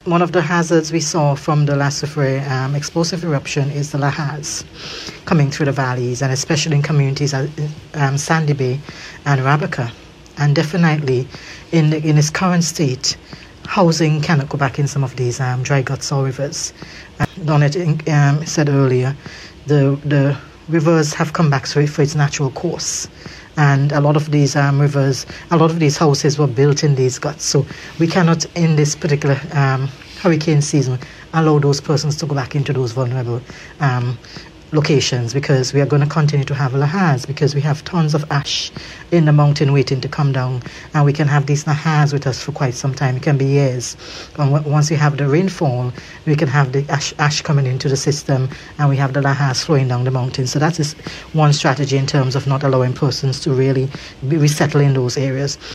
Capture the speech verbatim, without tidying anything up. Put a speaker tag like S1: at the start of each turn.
S1: one of the hazards we saw from the La Soufrière um, explosive eruption is the lahars coming through the valleys, and especially in communities at um, Sandy Bay and Rabaka. And definitely, in the, in its current state, housing cannot go back in some of these um, dry guts or rivers. Uh, Donnet um, said earlier, the the rivers have come back for, for its natural course. And a lot of these um, rivers, a lot of these houses were built in these guts. So we cannot, in this particular um, hurricane season, allow those persons to go back into those vulnerable um, locations, because we are going to continue to have lahars, because we have tons of ash in the mountain waiting to come down, and we can have these lahars with us for quite some time. It can be years. And w- once we have the rainfall, we can have the ash, ash coming into the system, and we have the lahars flowing down the mountain. So that is one strategy in terms of not allowing persons to really be resettle in those areas.